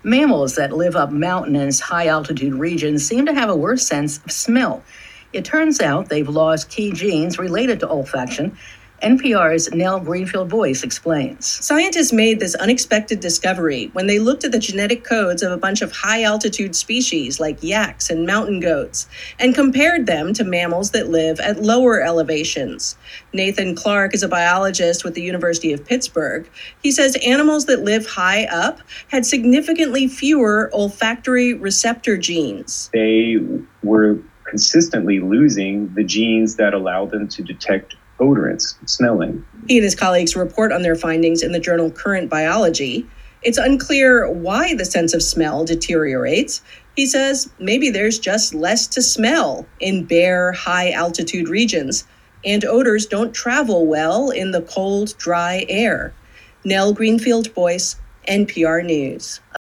Mammals that live up mountainous, high altitude regions seem to have a worse sense of smell. It turns out they've lost key genes related to olfaction. NPR's Nell Greenfield-Boyce explains. Scientists made this unexpected discovery when they looked at the genetic codes of a bunch of high-altitude species like yaks and mountain goats and compared them to mammals that live at lower elevations. Nathan Clark is a biologist with the University of Pittsburgh. He says animals that live high up had significantly fewer olfactory receptor genes. They were consistently losing the genes that allow them to detect odorants, smelling. He and his colleagues report on their findings in the journal Current Biology. It's unclear why the sense of smell deteriorates. He says maybe there's just less to smell in bare, high-altitude regions, and odors don't travel well in the cold, dry air. Nell Greenfield-Boyce, NPR News.